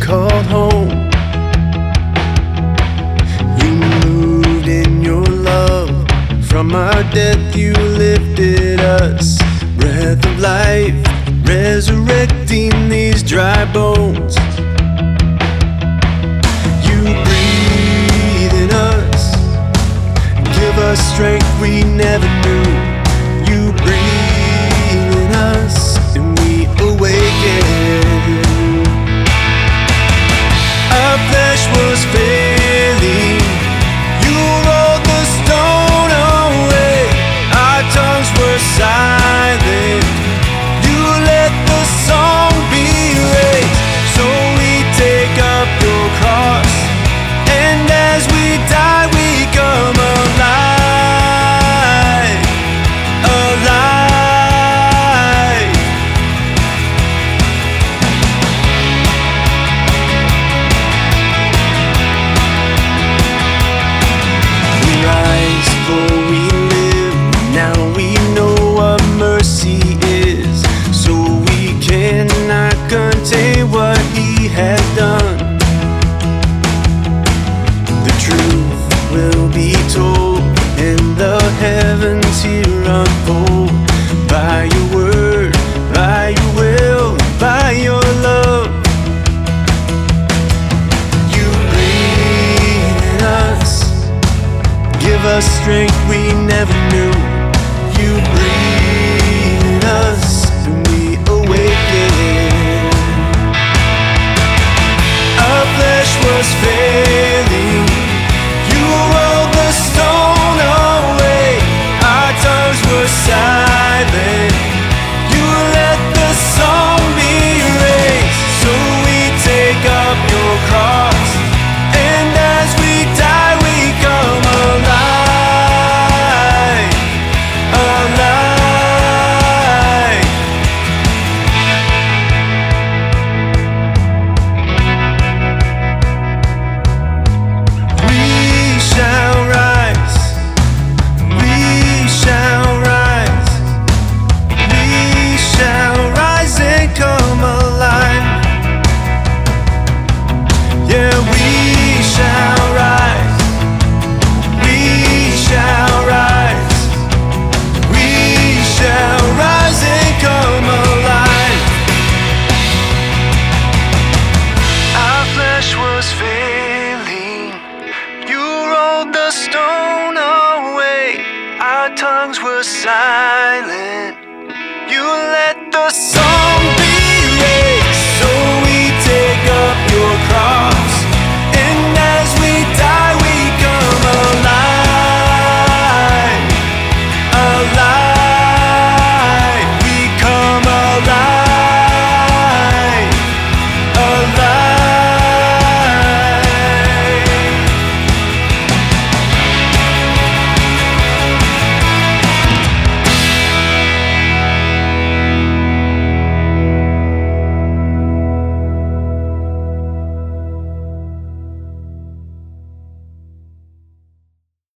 called home. You moved in your love. From our death you lifted us. Breath of life, resurrecting these dry bones. You breathe in us, give us strength we never knew. You breathe in us and we awaken. Our flesh was failing, you rolled the stone away. Our tongues were silent, you let the song be raised. So we take up your cross, and as we die we come alive, alive. We rise for we live, now we know what mercy is. So we cannot contain what he has done. The truth will be told, and the heavens here unfold. By your word, by your will, by your love. You breathe in us, give us strength we never knew. You breathe in us and we awaken. Our flesh was failing, you rolled the stone away. Our tongues were silent, you let the song be raised. So we take up your cross, and as we die we come alive, alive. We shall rise, we shall rise, we shall rise and come alive. Yeah, we shall rise, we shall rise, we shall rise and come alive. Our flesh was failing, you rolled the stone away. Our tongues were silent,